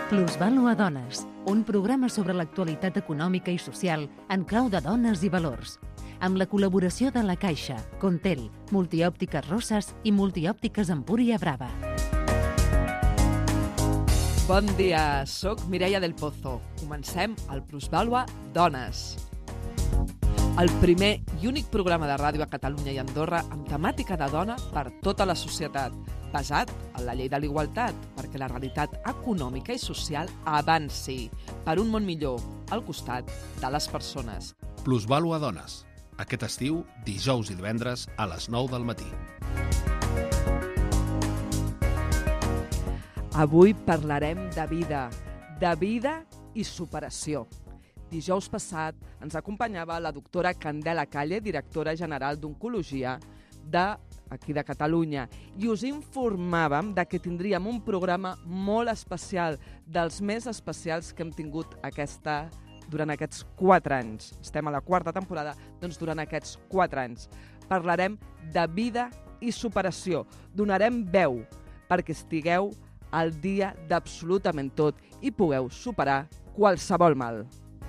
Plusvàlua Dones, un programa sobre l'actualitat econòmica i social en clau de dones i valors, amb la col·laboració de La Caixa, Contel, Multiòptiques Rosses i Multiòptiques Empúria Brava. Bon dia, soc Mireia del Pozo. Comencem el Plusvàlua Dones. El primer i únic programa de ràdio a Catalunya i Andorra amb temàtica de dona per tota la societat, basat en la llei de l'igualtat, perquè la realitat econòmica i social avanci per un món millor al costat de les persones. Plusvàlua Dones. Aquest estiu, dijous i divendres a les 9 del matí. Avui parlarem de vida i superació. Dijous passat ens acompanyava la doctora Candela Calle, directora general d'Oncologia d'aquí de Catalunya, i us informàvem de que tindríem un programa molt especial, dels més especials que hem tingut durant aquests 4 anys. Estem a la 4ª temporada, doncs durant aquests 4 anys. Parlarem de vida i superació. Donarem veu perquè estigueu al dia d'absolutament tot i pugueu superar qualsevol mal.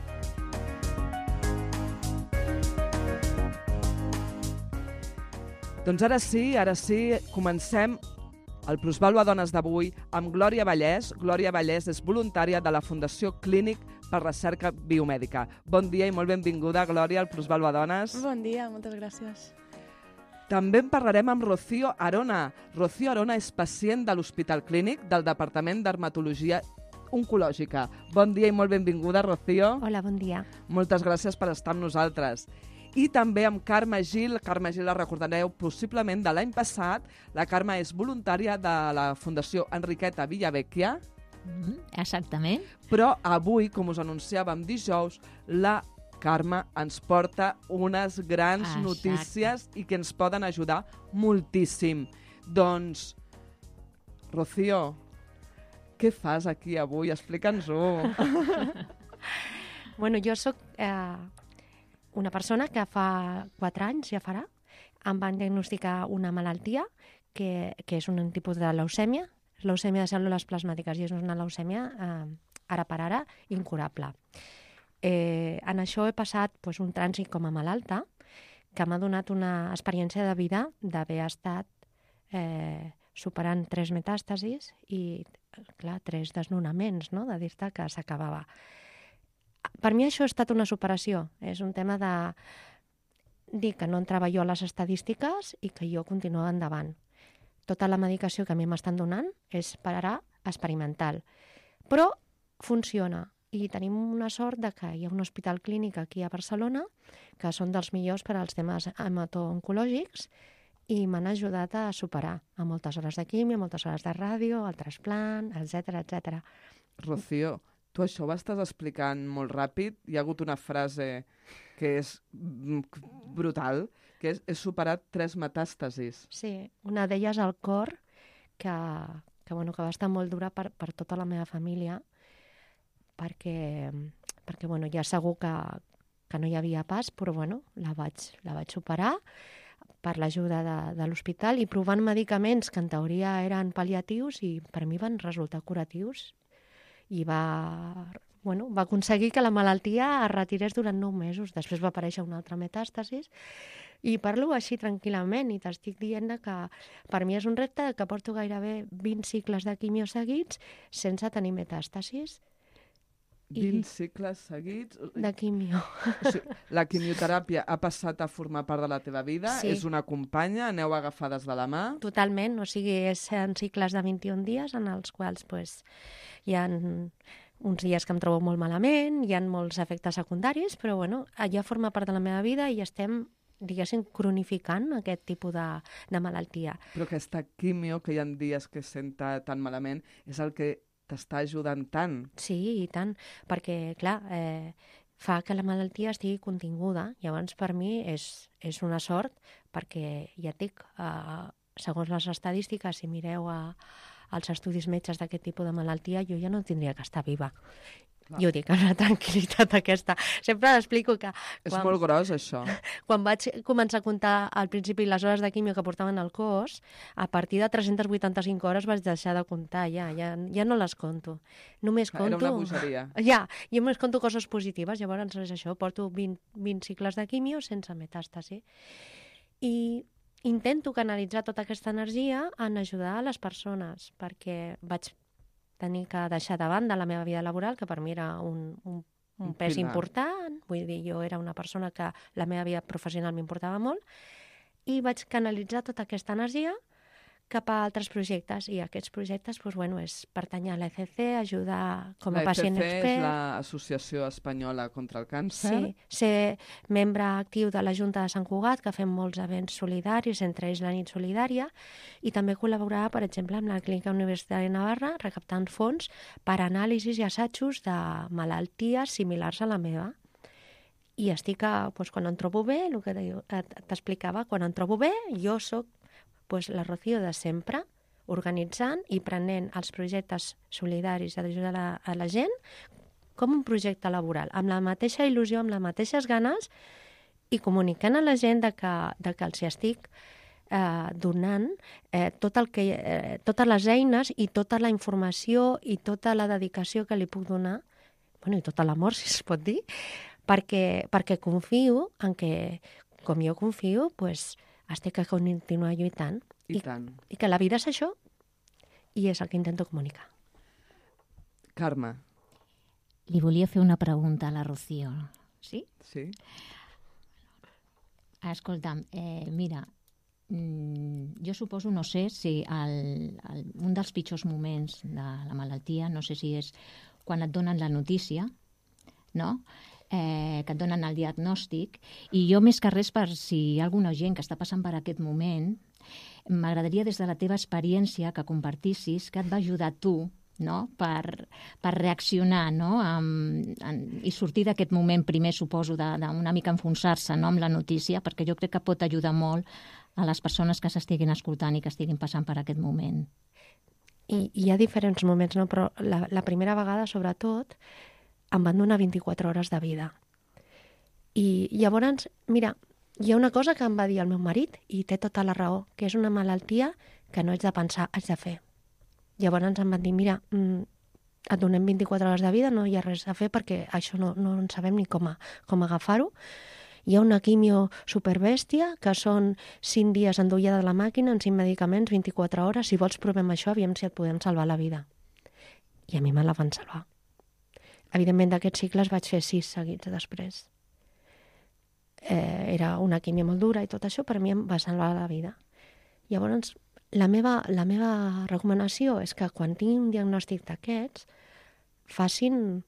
Doncs ara sí, comencem el Plusvàlua Dones d'avui amb Glòria Vallès. Glòria Vallès és voluntària de la Fundació Clínic per Recerca Biomèdica. Bon dia i molt benvinguda, Glòria, al Plusvàlua Dones. Bon dia, moltes gràcies. També en parlarem amb Rocío Arona. Rocío Arona és pacient de l'Hospital Clínic del Departament d'Hermatologia Oncològica. Bon dia i molt benvinguda, Rocío. Hola, bon dia. Moltes gràcies per estar amb nosaltres. I també amb Carme Gil. Carme Gil la recordareu possiblement de l'any passat. La Carme és voluntària de la Fundació Enriqueta Villavecchia. Exactament. Però avui, com us anunciàvem dijous, la Carme ens porta unes grans notícies i que ens poden ajudar moltíssim. Doncs, Rocío, què fas aquí avui? Explica'ns-ho. Bueno, jo soc una persona que fa 4 anys, ja farà, em van diagnosticar una malaltia que és un tipus de leucèmia, leucèmia de cèl·lules plasmàtiques, i és una leucèmia ara per ara incurable. En això he passat un trànsit com a malalta que m'ha donat una experiència de vida d'haver estat superant 3 metàstasis i, clar, 3 desnonaments, no?, de dir-te que s'acabava. Per mi això ha estat una superació. És un tema de dir que no entrava jo a les estadístiques i que jo continuava endavant. Tota la medicació que a mi m'estan donant és per ara experimental. Però funciona. I tenim una sort de que hi ha un hospital clínic aquí a Barcelona que són dels millors per als temes hemato-oncològics i m'han ajudat a superar a moltes hores de quimio, moltes hores de ràdio, el trasplant, etc. Rocío, tu això ho estàs explicant molt ràpid. Hi ha hagut una frase que és brutal, que és: he superat 3 metàstasis. Sí, una d'elles al cor, que va estar molt dura per tota la meva família, perquè ja segur que no hi havia pas, però la vaig superar per l'ajuda de l'hospital i provant medicaments que en teoria eren pal·liatius i per mi van resultar curatius. I va aconseguir que la malaltia es retirés durant 9 mesos. Després va aparèixer una altra metàstasis i parlo així tranquil·lament i t'estic dient que per mi és un repte que porto gairebé 20 cicles de quimio seguits sense tenir metàstasis. 20 cicles seguits? De quimio. O sigui, la quimioteràpia ha passat a formar part de la teva vida? Sí. És una companya? Aneu agafades de la mà? Totalment, o sigui, són cicles de 21 dies en els quals hi ha uns dies que em trobo molt malament, hi ha molts efectes secundaris, però ja forma part de la meva vida i estem, diguéssim, cronificant aquest tipus de malaltia. Però aquesta quimio, que hi ha dies que senta tan malament, és el que t'està ajudant tant. Sí, i tant, perquè, clar, fa que la malaltia estigui continguda. Llavors, per mi, és una sort, perquè, ja et dic, segons les estadístiques, si mireu els estudis metges d'aquest tipus de malaltia, jo ja no tindria que estar viva. I ho dic amb la tranquil·litat aquesta. Sempre explico que... És molt gros, això. Quan vaig començar a comptar al principi les hores de quimio que portaven al cos, a partir de 385 hores vaig deixar de comptar, ja no les conto. Només conto... Era una bogeria. Ja, jo només conto coses positives, llavors és això, porto 20 cicles de quimio sense metàstasi. I intento canalitzar tota aquesta energia en ajudar a les persones, perquè vaig tenir que deixar de banda la meva vida laboral, que per mi era un pes pilar important. Vull dir, jo era una persona que la meva vida professional m'importava molt, i vaig canalitzar tota aquesta energia cap a altres projectes. I aquests projectes, és pertanyar a l'ECC, ajudar com a pacient expert. L'ECC és l'Associació Espanyola contra el Càncer. Sí, ser membre actiu de la Junta de Sant Cugat, que fem molts events solidaris, entre ells la nit solidària, i també col·laborar, per exemple, amb la Clínica Universitària de Navarra, recaptant fons per anàlisis i assajos de malalties similars a la meva. I estic, quan em trobo bé, el que t'explicava, quan em trobo bé, jo soc la Rocío de sempre, organitzant i prenent els projectes solidaris d'ajudar a la gent com un projecte laboral, amb la mateixa il·lusió, amb les mateixes ganes, i comunicant a la gent que els estic donant totes les eines i tota la informació i tota la dedicació que li puc donar, i tot l'amor, si es pot dir, perquè confio en que, com jo confio, estic a continuar lluitant. I tant. I que la vida és això, i és el que intento comunicar. Carme. Li volia fer una pregunta a la Rocío. Sí? Sí. Escolta'm, mira, jo suposo, no sé si un dels pitjors moments de la malaltia, no sé si és quan et donen la notícia, no?, que et donen el diagnòstic, i jo més que res, per si hi ha alguna gent que està passant per aquest moment, m'agradaria des de la teva experiència que compartissis què et va ajudar tu, no?, per reaccionar, no?, i sortir d'aquest moment primer, suposo, d'una mica enfonsar-se, no?, amb la notícia, perquè jo crec que pot ajudar molt a les persones que s'estiguin escoltant i que estiguin passant per aquest moment. I hi ha diferents moments, no?, però la primera vegada, sobretot, em van donar 24 hores de vida. I llavors, mira, hi ha una cosa que em va dir el meu marit, i té tota la raó, que és una malaltia que no haig de pensar, haig de fer. Llavors em van dir, mira, et donem 24 hores de vida, no hi ha res a fer perquè això no en sabem ni com agafar-ho. Hi ha una quimio superbèstia, que són 5 dies endullada de la màquina, en 5 medicaments, 24 hores. Si vols, provem això, aviam si et podem salvar la vida. I a mi me la van salvar. Evidentment, d'aquests cicles vaig fer 6 seguits després. Era una quimio molt dura i tot això, per mi em va salvar la vida. Llavors, la meva recomanació és que quan tinguin un diagnòstic d'aquests, facin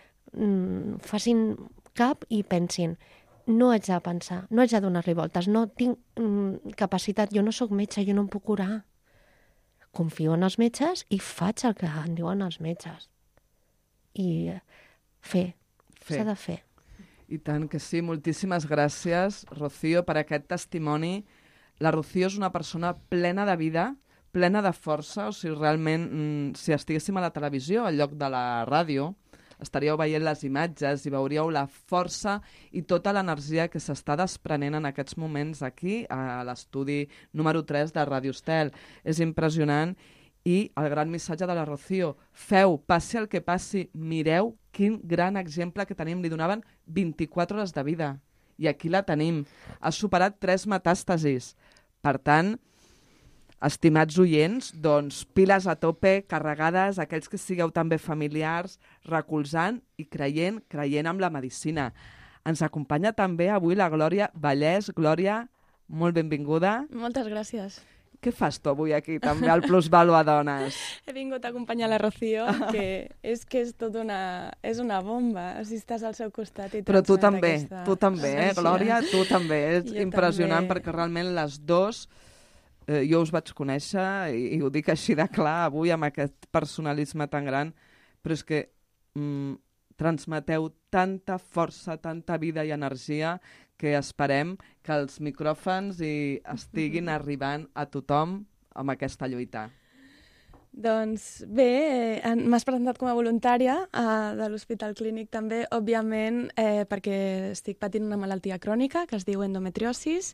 cap i pensin, no haig de pensar, no haig de donar-li voltes, no tinc capacitat, jo no sóc metge, jo no em puc curar. Confio en els metges i faig el que em diuen els metges. I s'ha de fer. I tant que sí. Moltíssimes gràcies, Rocío, per aquest testimoni. La Rocío és una persona plena de vida, plena de força. O sigui, realment, si estiguéssim a la televisió, al lloc de la ràdio, estaríeu veient les imatges i veuríeu la força i tota l'energia que s'està desprenent en aquests moments aquí, a l'estudi número 3 de Ràdio Estel. És impressionant. I el gran missatge de la Rocío, feu, passi el que passi, mireu quin gran exemple que tenim. Li donaven 24 hores de vida i aquí la tenim. Ha superat 3 metàstasis. Per tant, estimats oients, doncs piles a tope, carregades, aquells que sigueu també familiars, recolzant i creient en la medicina. Ens acompanya també avui la Glòria Vallès. Glòria, molt benvinguda. Moltes gràcies. Què fas tu avui aquí, també, al Plusvalua Dones? He vingut a acompanyar la Rocío, que és tot és una bomba. Si estàs al seu costat i però tu aquesta... també, Glòria, tu també. És impressionant també. Perquè realment les dos, jo us vaig conèixer i ho dic així de clar avui amb aquest personalisme tan gran, però és que transmeteu tanta força, tanta vida i energia que esperem que els micròfons estiguin arribant a tothom amb aquesta lluita. Doncs bé, m'has presentat com a voluntària de l'Hospital Clínic també, òbviament, perquè estic patint una malaltia crònica que es diu endometriosis.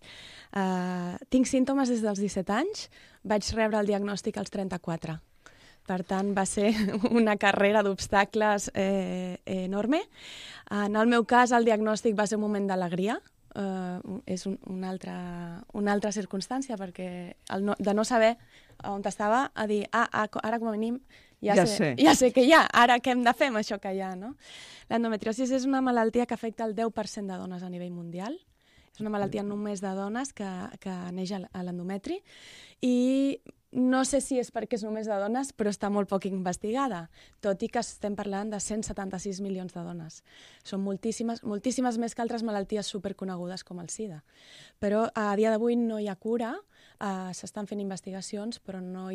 Tinc símptomes des dels 17 anys, vaig rebre el diagnòstic als 34. Per tant, va ser una carrera d'obstacles enorme. En el meu cas, el diagnòstic va ser un moment d'alegria. És una altra circumstància, perquè de no saber on estava, a dir, ara com a mínim ja sé que hi ha, ara què hem de fer amb això que hi ha, no? L'endometriosis és una malaltia que afecta el 10% de dones a nivell mundial. És una malaltia només de dones que neix a l'endometri, i no sé si és perquè és només de dones, però està molt poc investigada, tot i que estem parlant de 176 milions de dones. Són moltíssimes més que altres malalties superconegudes com el SIDA. Però a dia d'avui no hi ha cura, s'estan fent investigacions, però no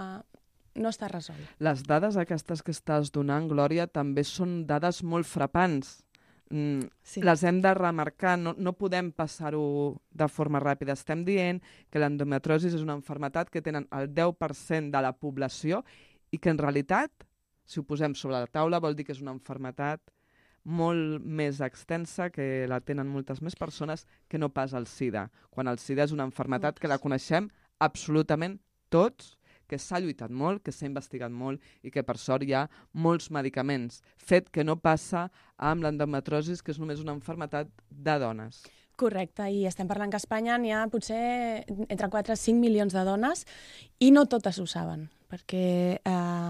està resolt. Les dades aquestes que estàs donant, Glòria, també són dades molt frapants. Sí. Les hem de remarcar, no podem passar-ho de forma ràpida. Estem dient que l'endometriosi és una malaltia que tenen el 10% de la població i que en realitat, si ho posem sobre la taula, vol dir que és una malaltia molt més extensa, que la tenen moltes més persones que no pas el SIDA, quan el SIDA és una malaltia que la coneixem absolutament tots, que s'ha lluitat molt, que s'ha investigat molt i que per sort hi ha molts medicaments, fet que no passa amb l'endometriosi, que és només una malaltia de dones. Correcte, i estem parlant que a Espanya n'hi ha potser entre 4 i 5 milions de dones i no totes ho saben, perquè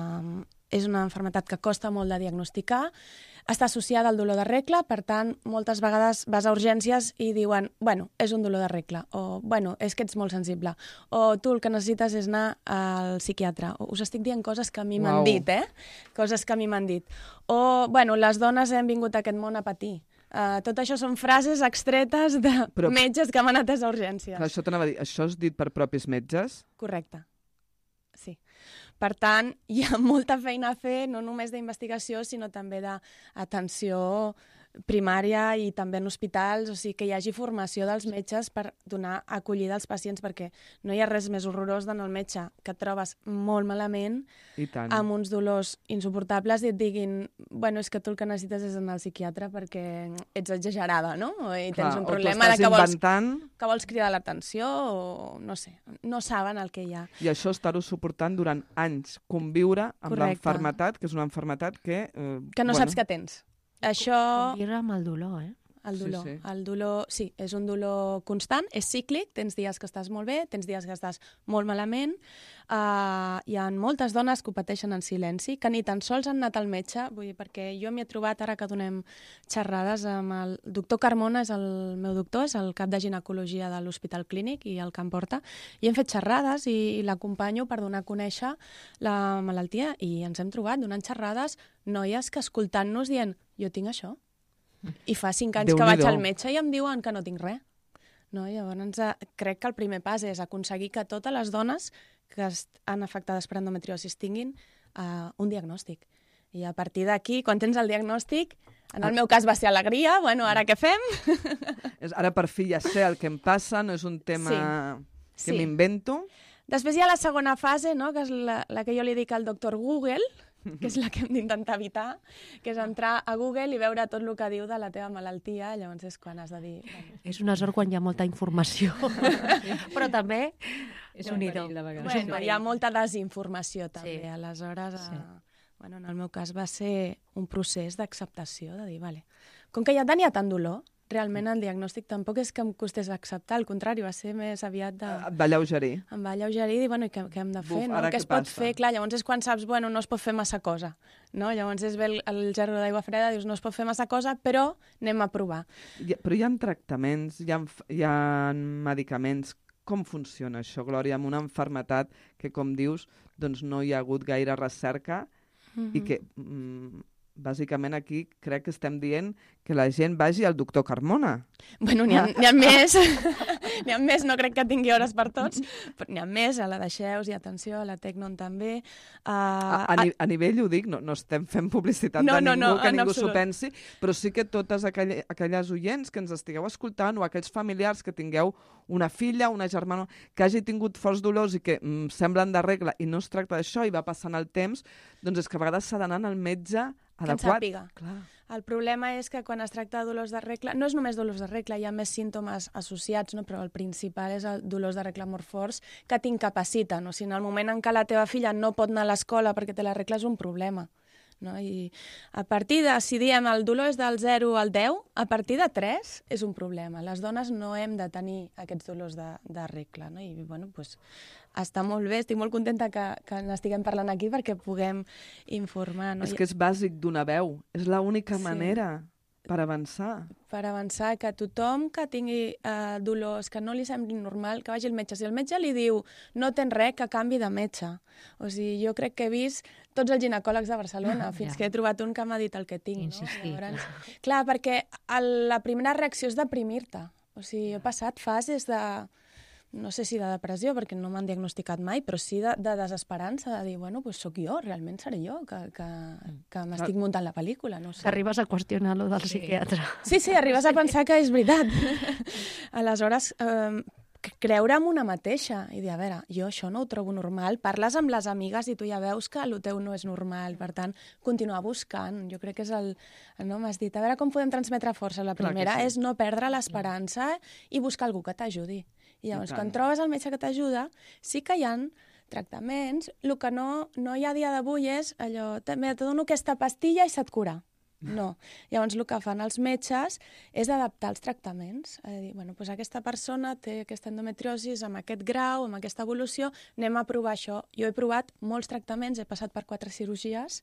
és una malaltia que costa molt de diagnosticar, està associada al dolor de regla, per tant, moltes vegades vas a urgències i diuen, bueno, és un dolor de regla, o bueno, és que ets molt sensible, o tu el que necessites és anar al psiquiatre. Us estic dient coses que a mi m'han dit, Coses que a mi m'han dit. O, bueno, les dones hem vingut a aquest món a patir. Tot això són frases extretes de metges que m'han atès a urgències. Això t'anava a dir, això és dit per propis metges? Correcte, sí. Per tant, hi ha molta feina a fer, no només d'investigació, sinó també d'atenció primària i també en hospitals, o sigui, que hi hagi formació dels metges per donar acollida als pacients, perquè no hi ha res més horrorós d'anar al metge que et trobes molt malament, amb uns dolors insuportables, i et diguin, bueno, és que tu el que necessites és anar al psiquiatre perquè ets exagerada, no? I tens un problema de que vols cridar l'atenció, o no sé, no saben el que hi ha. I això estar-ho suportant durant anys, conviure amb l'enfermetat, que és una enfermetat que no saps què tens. Això... Conviure amb el dolor, El dolor. Sí. El dolor, sí, és un dolor constant, és cíclic, tens dies que estàs molt bé, tens dies que estàs molt malament. Hi ha moltes dones que ho pateixen en silenci, que ni tan sols han anat al metge, vull dir, perquè jo m'hi he trobat ara que donem xerrades amb el doctor Carmona, és el meu doctor, és el cap de ginecologia de l'Hospital Clínic i el Camp Horta, i hem fet xerrades i l'acompanyo per donar a conèixer la malaltia, i ens hem trobat donant xerrades noies que escoltant-nos dient, jo tinc això. I fa 5 anys que vaig al metge i em diuen que no tinc res. No? Llavors, crec que el primer pas és aconseguir que totes les dones que estan afectades per endometriosis tinguin un diagnòstic. I a partir d'aquí, quan tens el diagnòstic, en el meu cas va ser alegria, bueno, ara què fem? Ara per fi ja sé el que em passa, no és un tema que m'invento. Després hi ha la segona fase, no? Que és la que jo li dic al doctor Google, que és la que hem d'intentar evitar, que és entrar a Google i veure tot el que diu de la teva malaltia, llavors és quan has de dir... És una sort quan hi ha molta informació, però també és un idò. Bueno, hi ha molta desinformació també, aleshores... Bueno, en el meu cas va ser un procés d'acceptació, de dir, vale, com que ja tenia tant dolor, realment el diagnòstic tampoc és que em costés acceptar, al contrari, va ser més aviat de... Et va alleugerir. Em va alleugerir i dir, bueno, què hem de fer? Què es pot fer? Clar, llavors és quan saps, bueno, no es pot fer massa cosa. No? Llavors és bé el gerro d'aigua freda, dius, no es pot fer massa cosa, però anem a provar. Però hi ha tractaments, hi ha medicaments. Com funciona això, Glòria, amb una malaltia que, com dius, doncs no hi ha hagut gaire recerca i que... Bàsicament aquí crec que estem dient que la gent vagi al doctor Carmona. Bueno, n'hi ha més. N'hi ha més, no crec que tingui hores per tots, però n'hi ha més, a la de Xeus i atenció, a la Tecnon també. A nivell, ho dic, no estem fent publicitat de ningú, que ningú s'ho pensi, però sí que totes aquelles oients que ens estigueu escoltant o aquells familiars que tingueu una filla, una germana, que hagi tingut forts dolors i que semblen de regla i no es tracta d'això i va passant el temps, doncs és que a vegades s'ha d'anar al metge adequat. Que en sàpiga. Clar. El problema és que quan es tracta de dolors de regla, no és només dolors de regla, hi ha més símptomes associats, no? Però el principal és el dolors de regla molt forts que t'incapaciten. O sigui, en el moment en què la teva filla no pot anar a l'escola perquè té la regla és un problema. No? I a partir de, si diem el dolor és del 0 al 10, a partir de 3 és un problema. Les dones no hem de tenir aquests dolors de regla. No? I bueno, pues, està molt bé, estic molt contenta que n'estiguem parlant aquí perquè puguem informar. No? És que és bàsic d'una veu, és l'única manera per avançar. Per avançar, que tothom que tingui dolors, que no li sembli normal, que vagi al metge. Si el metge li diu no tens res, que canvi de metge. O sigui, jo crec que he vist tots els ginecòlegs de Barcelona, fins que he trobat un que m'ha dit el que tinc. Insistir. No? Llavors, clar, perquè la primera reacció és deprimir-te. O sigui, he passat fases de... no sé si de depressió, perquè no m'han diagnosticat mai, però sí de desesperança, de dir, bueno, doncs sóc jo, realment seré jo, que m'estic muntant la pel·lícula, no sé. Arribes a qüestionar lo del psiquiatre. Sí, arribes a pensar que és veritat. Aleshores, creure en una mateixa i dir, a veure, jo això no ho trobo normal, parles amb les amigues i tu ja veus que el teu no és normal, per tant, continuar buscant. Jo crec que és no, m'has dit, a veure com podem transmetre força. La primera és no perdre l'esperança i buscar algú que t'ajudi. I llavors, quan trobes el metge que t'ajuda, sí que hi ha tractaments. El que no hi ha a dia d'avui és allò, te dono aquesta pastilla i se't cura. No. Llavors, el que fan els metges és adaptar els tractaments. Dir, bueno, doncs aquesta persona té aquesta endometriosis amb aquest grau, amb aquesta evolució, anem a provar això. Jo he provat molts tractaments, he passat per 4 cirurgies,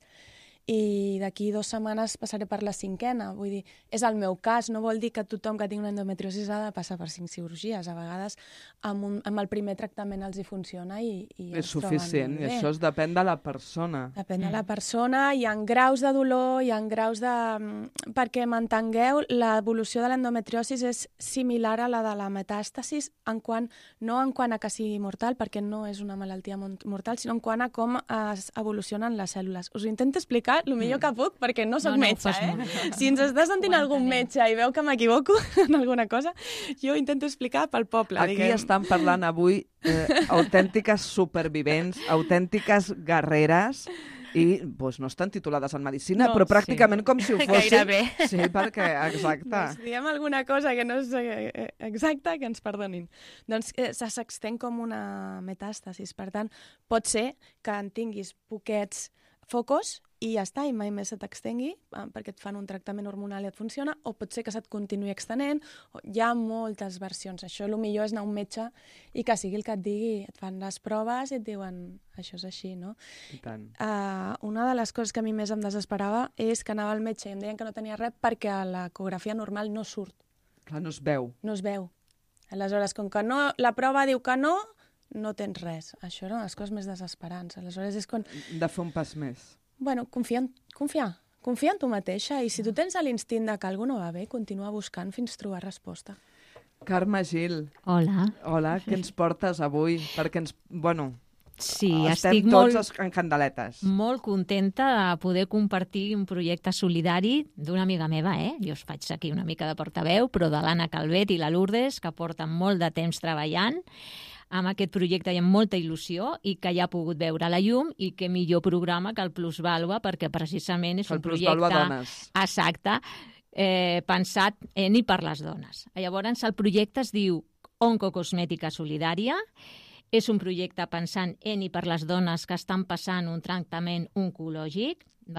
i d'aquí 2 setmanes passaré per la 5ª. Vull dir, és el meu cas, no vol dir que tothom que tingui una endometriosis ha de passar per 5 cirurgies. A vegades amb el primer tractament els hi funciona i és suficient, i això depèn de la persona. Depèn de la persona, hi ha graus de dolor, hi ha graus de... Perquè m'entengueu, l'evolució de l'endometriosis és similar a la de la metàstasis, no en quant a que sigui mortal, perquè no és una malaltia mortal, sinó en quant a com es evolucionen les cèl·lules. Us ho intento explicar el millor que puc, perquè no soc metge, Si ens està sentint algun metge i veu que m'equivoco en alguna cosa, jo intento explicar pel poble. Aquí estan parlant avui autèntiques supervivents, autèntiques guerreres, i doncs, no estan titulades en medicina, però pràcticament com si ho fossin. Gairebé. Sí, perquè, exacte. Si diem alguna cosa que no és exacta, que ens perdonin. Doncs s'extén com una metàstasis. Per tant, pot ser que en tinguis poquets focus i ja està, i mai més se t'extengui perquè et fan un tractament hormonal i et funciona, o pot ser que se't continuï extenent. Hi ha moltes versions. Això el millor és anar a un metge i que sigui el que et digui. Et fan les proves i et diuen això és així, no? I tant. Una de les coses que a mi més em desesperava és que anava al metge i em deien que no tenia res perquè a l'ecografia normal no surt. Clar, no es veu. No es veu. Aleshores, com que no, la prova diu que no tens res. Això eren les coses més desesperants. Aleshores és quan... De fer un pas més. Bueno, confia en tu mateixa, i si tu tens l'instint de que alguna no va bé, continua buscant fins trobar resposta. Carme Gil. Hola. Hola, què ens portes avui? Perquè sí, estem tots en candeletes. Molt contenta de poder compartir un projecte solidari d'una amiga meva, Jo us faig aquí una mica de portaveu, però de l'Anna Calvet i la Lourdes, que porten molt de temps treballant amb aquest projecte i amb molta il·lusió, i que ja ha pogut veure la llum, i que millor programa que el Plusvàlua, perquè precisament és un projecte... El Plusvàlua Dones. Exacte, pensat en i per les dones. Llavors, el projecte es diu Oncocosmètica Solidària. És un projecte pensant en i per les dones que estan passant un tractament oncològic.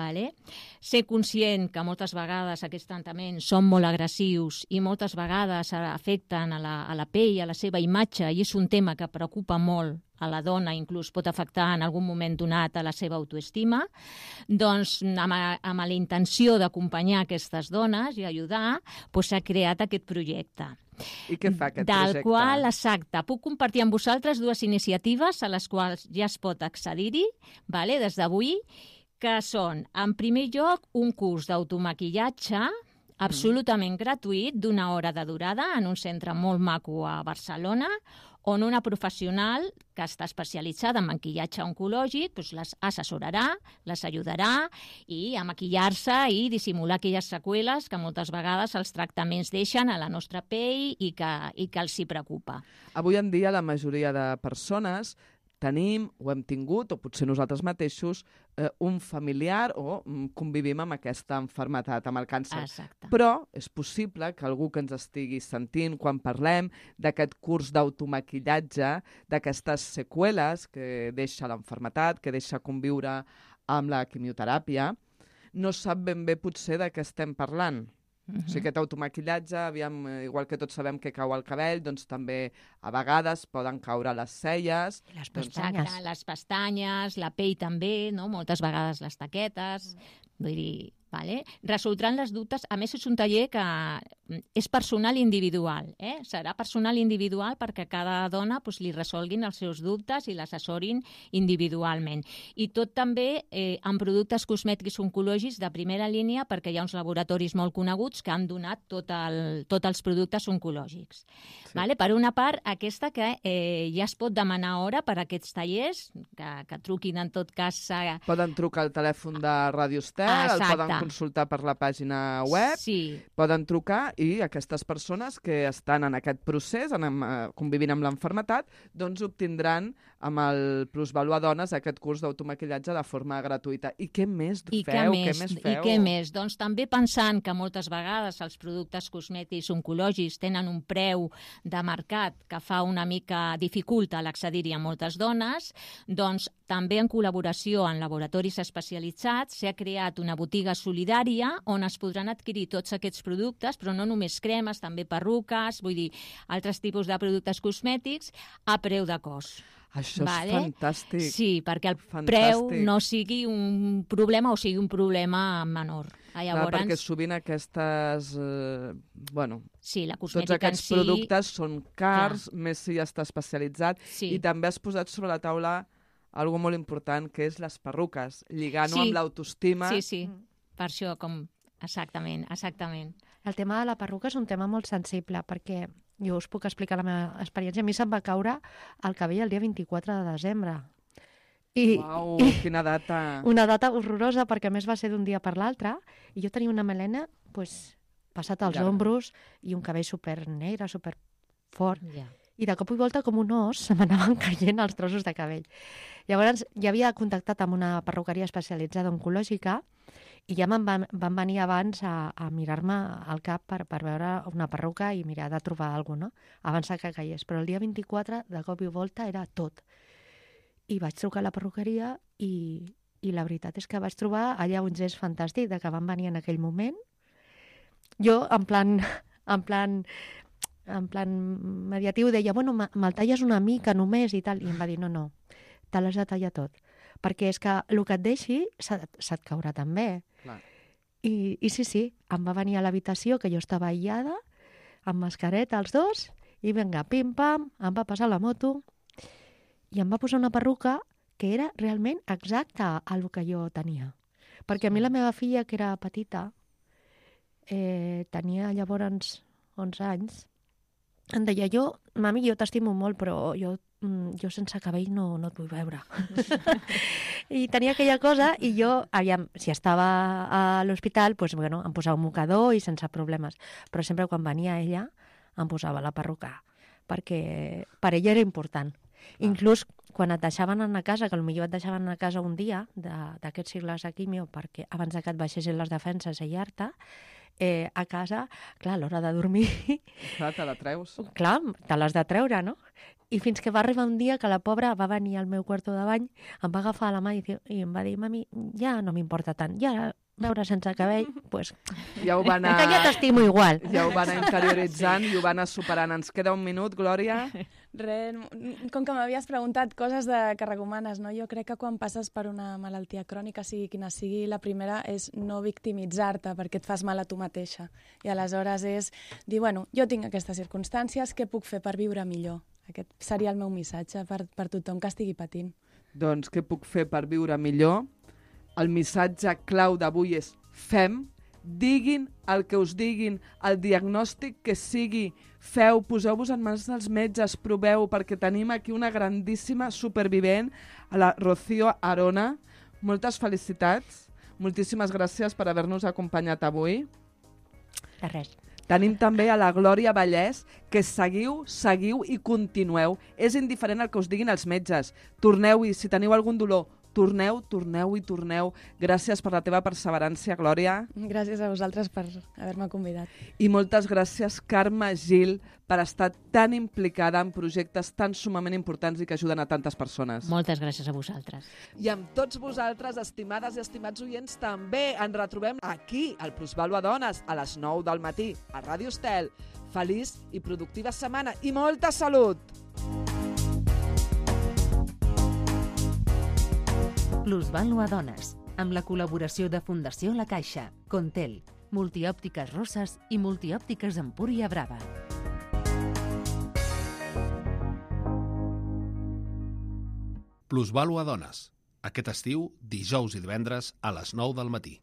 Ser conscient que moltes vegades aquests tractaments són molt agressius i moltes vegades afecten a la pell, a la seva imatge, i és un tema que preocupa molt a la dona, inclús pot afectar en algun moment donat a la seva autoestima, doncs amb la intenció d'acompanyar aquestes dones i ajudar, s'ha creat aquest projecte. I què fa aquest projecte? Del qual, exacte, puc compartir amb vosaltres 2 iniciatives a les quals ja es pot accedir-hi, des d'avui, que són, en primer lloc, un curs d'automaquillatge absolutament gratuït, d'una hora de durada, en un centre molt maco a Barcelona, on una professional que està especialitzada en maquillatge oncològic doncs les assessorarà, les ajudarà a maquillar-se i dissimular aquelles seqüeles que moltes vegades els tractaments deixen a la nostra pell i que els hi preocupa. Avui en dia la majoria de persones tenim o hem tingut, o potser nosaltres mateixos, un familiar o convivim amb aquesta malaltia, amb el càncer. Exacte. Però és possible que algú que ens estigui sentint quan parlem d'aquest curs d'automaquillatge, d'aquestes seqüeles que deixa la malaltia, que deixa conviure amb la quimioteràpia, no sap ben bé potser de què estem parlant. O sigui, aquest automaquillatge, igual que tots sabem que cau el cabell, doncs també a vegades poden caure les celles. Les pestanyes. Exacte, les pestanyes, la pell també, no? Moltes vegades les taquetes. Vull dir, vale? Resoldran les dubtes. A més, és un taller que és personal individual. Serà personal individual perquè cada dona li resolguin els seus dubtes i l'assessorin individualment. I tot també amb productes cosmètics oncològics de primera línia, perquè hi ha uns laboratoris molt coneguts que han donat tots els productes oncològics. Sí. Vale? Per una part, aquesta que ja es pot demanar hora per a aquests tallers, que truquin en tot cas... Poden trucar al telèfon de Ràdio Estel, el poden consultar per la pàgina web, sí. Poden trucar i aquestes persones que estan en aquest procés, convivint amb l'enfermetat, doncs obtindran amb el Plusvalua Dones aquest curs d'automaquillatge de forma gratuïta. I què més feu? I què més? Doncs també pensant que moltes vegades els productes cosmètics oncològics tenen un preu de mercat que fa una mica dificulta l'accedir-hi a moltes dones, doncs també en col·laboració amb laboratoris especialitzats s'ha creat una botiga solidària on es podran adquirir tots aquests productes, però no només cremes, també perruques, vull dir, altres tipus de productes cosmètics a preu de cost. Això és fantàstic. Sí, perquè el preu no sigui un problema o sigui un problema menor. Llavors... Clar, perquè sovint aquestes... sí, la cosmètica tots aquests productes són cars, més si ja està especialitzat, i també has posat sobre la taula algo molt important, que és les perruques, lligant-ho amb l'autoestima. Sí, per això, exactament. El tema de la perruca és un tema molt sensible, perquè jo us puc explicar la meva experiència. A mi se'm va caure el cabell el dia 24 de desembre. Uau, quina data! Una data horrorosa, perquè a més va ser d'un dia per l'altre, i jo tenia una melena passat als ombros i un cabell super negre, super fort. I de cop i volta, com un os, se m'anaven caient els trossos de cabell. Llavors, ja havia contactat amb una perruqueria especialitzada oncològica i ja van venir abans a mirar-me al cap per veure una perruca i mirar de trobar alguna cosa, no? Abans que caigués. Però el dia 24, de cop i volta, era tot. I vaig trucar a la perruqueria i la veritat és que vaig trobar allà un gest fantàstic de que van venir en aquell moment. Jo, en plan mediatiu, deia, bueno, me'l talles una mica només i tal. I em va dir, no, te l'has de tallar tot. Perquè és que el que et deixi se't caurà també. Clar. I sí, em va venir a l'habitació, que jo estava aïllada, amb mascareta els dos, i vinga, pim-pam, em va passar la moto, i em va posar una perruca que era realment exacta al que jo tenia. Perquè a mi la meva filla, que era petita, tenia llavors 11 anys, em deia, mami, jo t'estimo molt, però jo sense cabell no et vull veure. I tenia aquella cosa, i jo, aviam, si estava a l'hospital, doncs, bueno, em posava un mocador i sense problemes. Però sempre quan venia ella, em posava la perruca, perquè per ella era important. Inclús quan et deixaven anar a casa, que potser et deixaven anar a casa un dia d'aquests cicles de quimio, perquè abans que et baixessin les defenses a llar-te, a casa, clar, a l'hora de dormir... Clar, te la treus. Clar, te l'has de treure, no? I fins que va arribar un dia que la pobra va venir al meu quarto de bany, em va agafar la mà i em va dir, mami, ja no m'importa tant, ja veure sense cabell, doncs... Ja ho va anar... Que ja t'estimo igual. Ja ho va anar interioritzant i ho va anar superant. Ens queda un minut, Glòria. Res, com que m'havies preguntat coses que recomanes, no? Jo crec que quan passes per una malaltia crònica, sigui quina sigui, la primera és no victimitzar-te perquè et fas mal a tu mateixa. I aleshores és dir, bueno, jo tinc aquestes circumstàncies, què puc fer per viure millor? Aquest seria el meu missatge per tothom que estigui patint. Doncs què puc fer per viure millor? El missatge clau d'avui és fem, diguin el que us diguin, el diagnòstic que sigui, poseu-vos en mans dels metges, proveu, perquè tenim aquí una grandíssima supervivent, a la Rocío Arona. Moltes felicitats, moltíssimes gràcies per haver-nos acompanyat avui. De res. Tenim també a la Glòria Vallès, que seguiu i continueu. És indiferent el que us diguin els metges. Torneu-hi, si teniu algun dolor, torneu. Gràcies per la teva perseverància, Glòria. Gràcies a vosaltres per haver-me convidat. I moltes gràcies, Carme Gil, per estar tan implicada en projectes tan sumament importants i que ajuden a tantes persones. Moltes gràcies a vosaltres. I amb tots vosaltres, estimades i estimats oients, també ens retrobem aquí, al Plusvàlua Dones, a les 9 del matí, a Ràdio Estel. Feliç i productiva setmana i molta salut! Plusvàlua Dones, amb la col·laboració de Fundació La Caixa, Contel, Multiòptiques Roses i Multiòptiques Empúria Brava. Plusvàlua Dones. Aquest estiu, dijous i divendres a les 9 del matí.